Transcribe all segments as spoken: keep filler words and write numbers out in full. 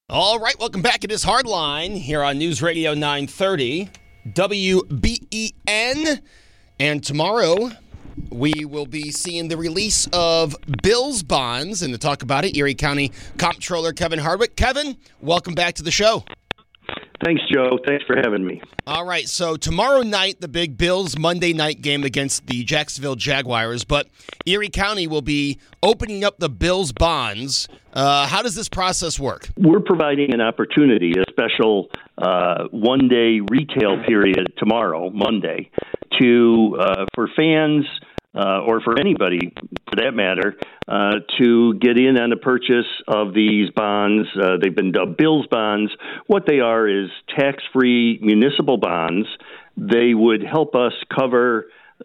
All right, welcome back. It is Hardline here on News Radio nine thirty, W B E N. And tomorrow, we will be seeing the release of Bills bonds. And to talk about it, Erie County Comptroller Kevin Hardwick. Kevin, welcome back to the show. Thanks, Joe. Thanks for having me. All right, so tomorrow night, the big Bills Monday night game against the Jacksonville Jaguars, but Erie County will be opening up the Bills bonds. Uh, how does this process work? We're providing an opportunity, a special uh, one-day retail period tomorrow, Monday, to uh, for fans uh, or for anybody, for that matter, uh, to get in on the purchase of these bonds. Uh, they've been dubbed Bills bonds. What they are is tax-free municipal bonds. They would help us cover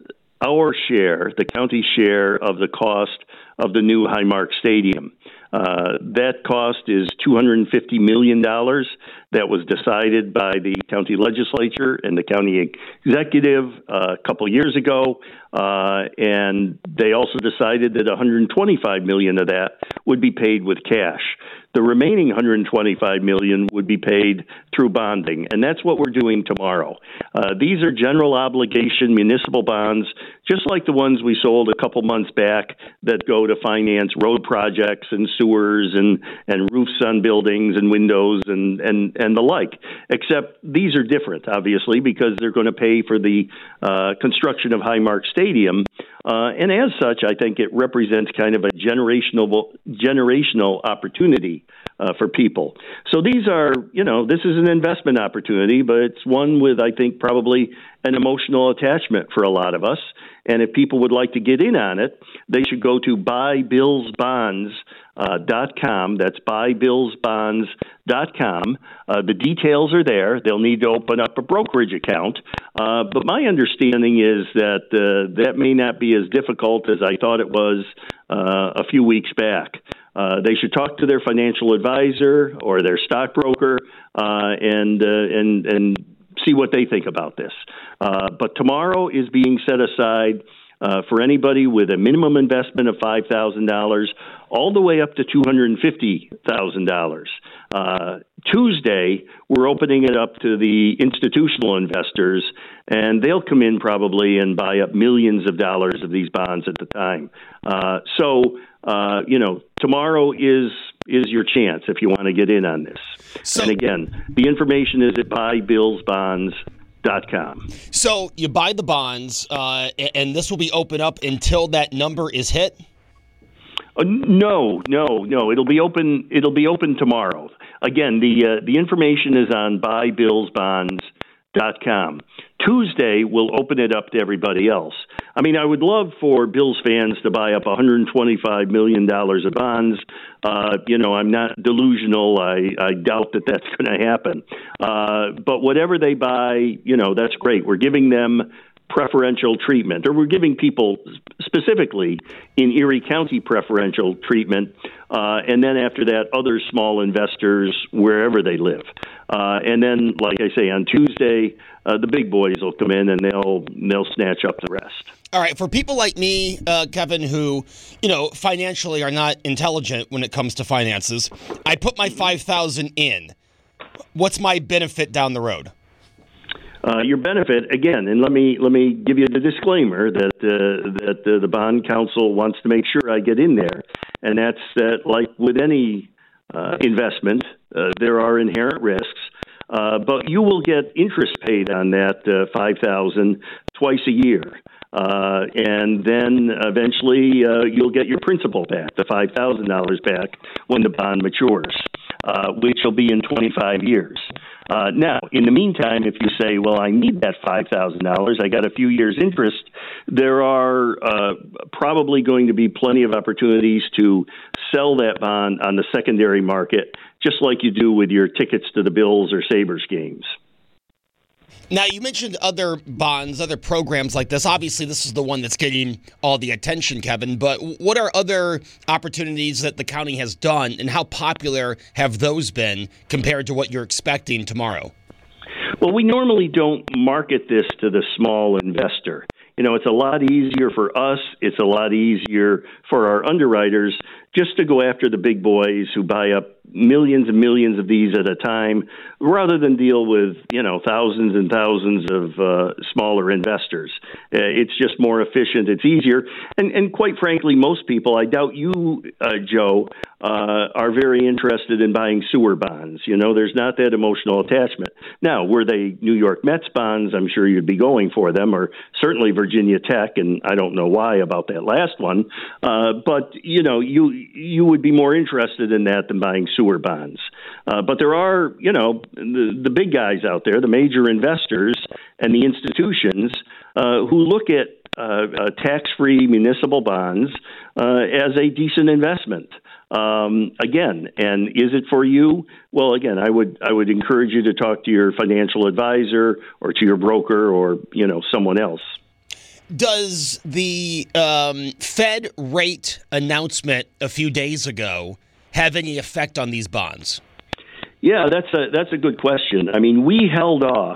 our share, the county share of the cost of the new Highmark Stadium. Uh, that cost is two hundred fifty million dollars. That was decided by the county legislature and the county executive uh, a couple years ago. Uh, and they also decided that one hundred twenty-five million dollars of that would be paid with cash. The remaining one hundred twenty-five million dollars would be paid through bonding, and that's what we're doing tomorrow. Uh, these are general obligation municipal bonds, just like the ones we sold a couple months back that go to finance road projects and sewers and, and roofs on buildings and windows and, and, and the like, except these are different, obviously, because they're going to pay for the uh, construction of Highmark Stadium. Uh, and as such, I think it represents kind of a generational generational opportunity uh, for people. So these are, you know, this is an investment opportunity, but it's one with, I think, probably an emotional attachment for a lot of us. And if people would like to get in on it, they should go to buy bills bonds dot com. That's buy bills bonds dot com. Uh, the details are there. They'll need to open up a brokerage account. Uh, but my understanding is that uh, that may not be as difficult as I thought it was uh, a few weeks back. Uh, they should talk to their financial advisor or their stockbroker uh, and uh, and and see what they think about this. Uh, but tomorrow is being set aside uh, for anybody with a minimum investment of five thousand dollars all the way up to two hundred fifty thousand dollars. Uh, Tuesday, we're opening it up to the institutional investors, and they'll come in probably and buy up millions of dollars of these bonds at the time. Uh, so, uh, you know, tomorrow is is your chance if you want to get in on this. So, and again, the information is at buy bills bonds dot com. So you buy the bonds, uh, and this will be open up until that number is hit? Uh, no, no, no. It'll be open. It'll be open tomorrow. Again, the uh, the information is on buy bills bonds dot com. Tuesday, we'll open it up to everybody else. I mean, I would love for Bills fans to buy up one hundred twenty-five million dollars of bonds. Uh, you know, I'm not delusional. I, I doubt that that's going to happen. Uh, but whatever they buy, you know, that's great. We're giving them preferential treatment, or we're giving people specifically in Erie County preferential treatment, uh, and then after that, other small investors wherever they live. Uh, and then, like I say, on Tuesday, uh, the big boys will come in and they'll they'll snatch up the rest. All right, for people like me, uh, Kevin, who, you know, financially are not intelligent when it comes to finances, I put my five thousand dollars in. What's my benefit down the road? Uh, your benefit, again, and let me let me give you the disclaimer that uh, that uh, the bond council wants to make sure I get in there, and that's that, like with any uh, investment, uh, there are inherent risks, uh, but you will get interest paid on that uh, five thousand dollars twice a year. Uh, and then eventually uh, you'll get your principal back, the five thousand dollars back, when the bond matures, uh, which will be in twenty-five years. Uh, now, in the meantime, if you say, well, I need that five thousand dollars, I got a few years interest, there are uh, probably going to be plenty of opportunities to sell that bond on the secondary market, just like you do with your tickets to the Bills or Sabres games. Now, you mentioned other bonds, other programs like this. Obviously, this is the one that's getting all the attention, Kevin. But what are other opportunities that the county has done, and how popular have those been compared to what you're expecting tomorrow? Well, we normally don't market this to the small investor. You know, it's a lot easier for us. It's a lot easier for our underwriters just to go after the big boys who buy up millions and millions of these at a time, rather than deal with, you know, thousands and thousands of uh, smaller investors. Uh, it's just more efficient. It's easier. And, and quite frankly, most people, I doubt you, uh, Joe, uh, are very interested in buying sewer bonds. You know, there's not that emotional attachment. Now, were they New York Mets bonds, I'm sure you'd be going for them, or certainly Virginia Tech, and I don't know why about that last one. Uh, but, you know, you you would be more interested in that than buying sewer bonds. Uh, but there are, you know, the, the big guys out there, the major investors and the institutions uh, who look at uh, uh, tax-free municipal bonds uh, as a decent investment. Um, again, and is it for you? Well, again, I would I would encourage you to talk to your financial advisor or to your broker or, you know, someone else. Does the um, Fed rate announcement a few days ago have any effect on these bonds? Yeah, that's a that's a good question. I mean, we held off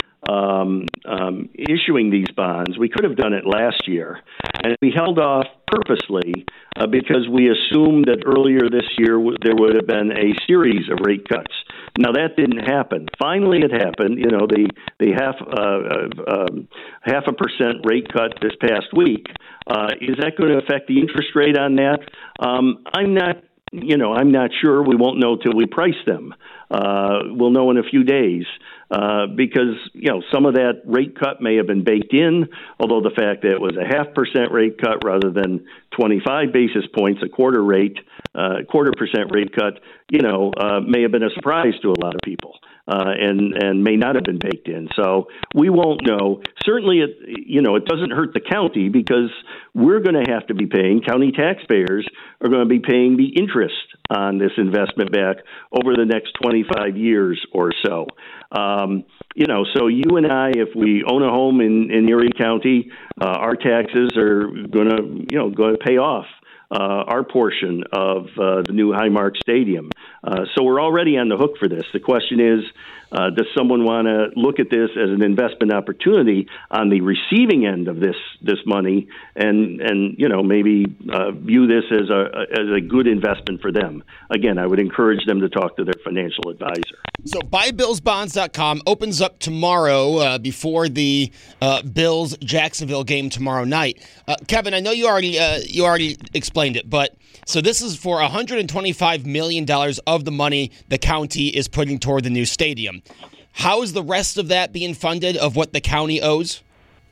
um, um, issuing these bonds. We could have done it last year, and we held off purposely uh, because we assumed that earlier this year w- there would have been a series of rate cuts. Now that didn't happen. Finally, it happened. You know, the the half uh, uh, um, half a percent rate cut this past week. Uh, is that going to affect the interest rate on that? Um, I'm not. You know, I'm not sure. We won't know till we price them. Uh, we'll know in a few days uh, because, you know, some of that rate cut may have been baked in, although the fact that it was a half percent rate cut rather than twenty-five basis points, a quarter rate, uh, quarter percent rate cut, you know, uh, may have been a surprise to a lot of people. Uh, and and may not have been baked in. So we won't know. Certainly, it you know it doesn't hurt the county because we're going to have to be paying, county taxpayers are going to be paying the interest on this investment back over the next twenty-five years or so. Um, you know, so you and I, if we own a home in, in Erie County, uh, our taxes are going to, you know, going to pay off Uh, our portion of uh, the new Highmark Stadium. Uh, so we're already on the hook for this. The question is, uh, does someone want to look at this as an investment opportunity on the receiving end of this this money, and and you know maybe uh, view this as a as a good investment for them? Again, I would encourage them to talk to their financial advisor. So buy bills bonds dot com opens up tomorrow uh, before the uh, Bills Jacksonville game tomorrow night. Uh, Kevin, I know you already uh, you already explained it, but so this is for one hundred twenty-five million dollars of the money the county is putting toward the new stadium. How is the rest of that being funded of what the county owes?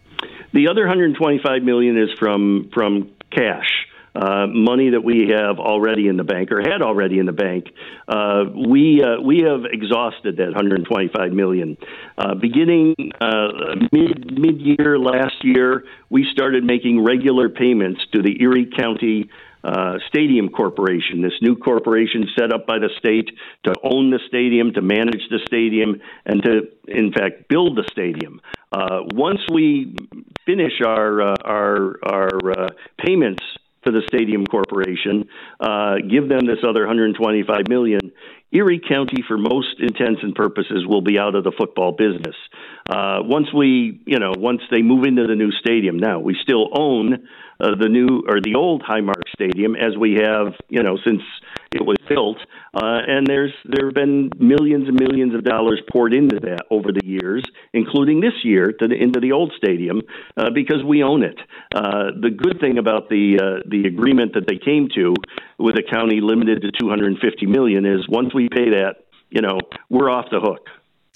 The other one hundred twenty-five million dollars is from from cash. Uh, money that we have already in the bank or had already in the bank. Uh, we uh, we have exhausted that one hundred twenty-five million dollars. Uh, beginning uh, mid mid year last year, we started making regular payments to the Erie County uh, Stadium Corporation, this new corporation set up by the state to own the stadium, to manage the stadium, and to, in fact, build the stadium. Uh, once we finish our uh, our our uh, payments to the Stadium Corporation, uh, give them this other one hundred twenty-five million dollars, Erie County, for most intents and purposes, will be out of the football business. Uh, once we, you know, once they move into the new stadium, now we still own uh, the new or the old Highmark Stadium as we have, you know, since it was built. Uh, and there's there have been millions and millions of dollars poured into that over the years, including this year to the, into the old stadium, uh, because we own it. Uh, the good thing about the uh, the agreement that they came to with the county limited to two hundred fifty million dollars is once we pay that, you know, we're off the hook.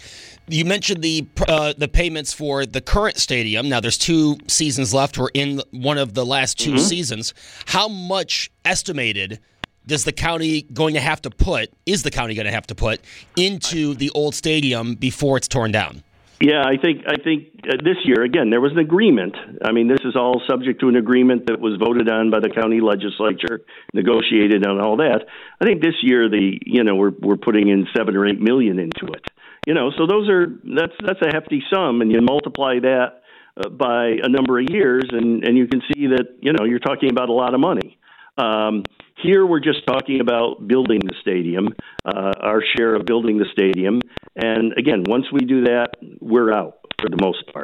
You mentioned the uh, the payments for the current stadium. Now, there's two seasons left. We're in one of the last two mm-hmm. seasons. How much estimated does the county going to have to put, is the county going to have to put into the old stadium before it's torn down? Yeah, I think I think uh, this year, again, there was an agreement. I mean, this is all subject to an agreement that was voted on by the county legislature, negotiated on all that. I think this year, the you know, we're we're putting in seven or eight million into it. You know, so those are that's that's a hefty sum, and you multiply that uh, by a number of years, and and you can see that you know you're talking about a lot of money. Um, here we're just talking about building the stadium, uh, our share of building the stadium. And again, once we do that, we're out for the most part.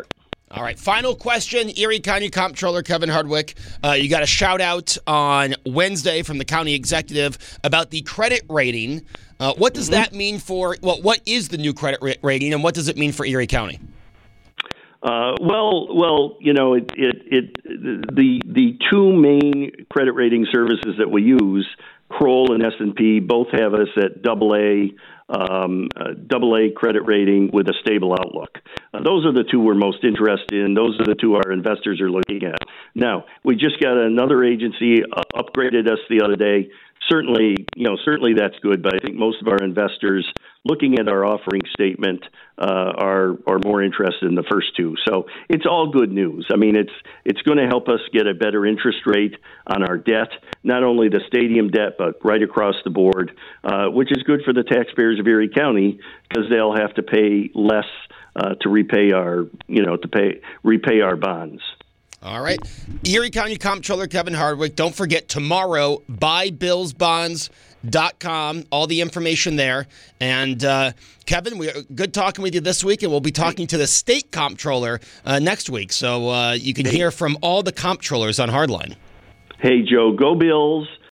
All right, final question. Erie County Comptroller Kevin Hardwick, uh, you got a shout out on Wednesday from the county executive about the credit rating. Uh, what does mm-hmm. that mean for, well, what is the new credit ra- rating and what does it mean for Erie County? Uh, well, well, you know, it, it, it, the the two main credit rating services that we use, Kroll and S and P, both have us at double A, um, uh, double A credit rating with a stable outlook. Uh, those are the two we're most interested in. Those are the two our investors are looking at. Now, we just got another agency uh, upgraded us the other day. Certainly, you know, certainly that's good, but I think most of our investors looking at our offering statement uh, are are more interested in the first two. So it's all good news. I mean, it's it's going to help us get a better interest rate on our debt, not only the stadium debt, but right across the board, uh, which is good for the taxpayers of Erie County because they'll have to pay less uh, to repay our, you know, to pay repay our bonds. All right. Erie County Comptroller Kevin Hardwick. Don't forget tomorrow, buy bills bonds dot com. All the information there. And uh, Kevin, we good talking with you this week, and we'll be talking to the state comptroller uh, next week. So uh, you can hear from all the comptrollers on Hardline. Hey, Joe, go Bills.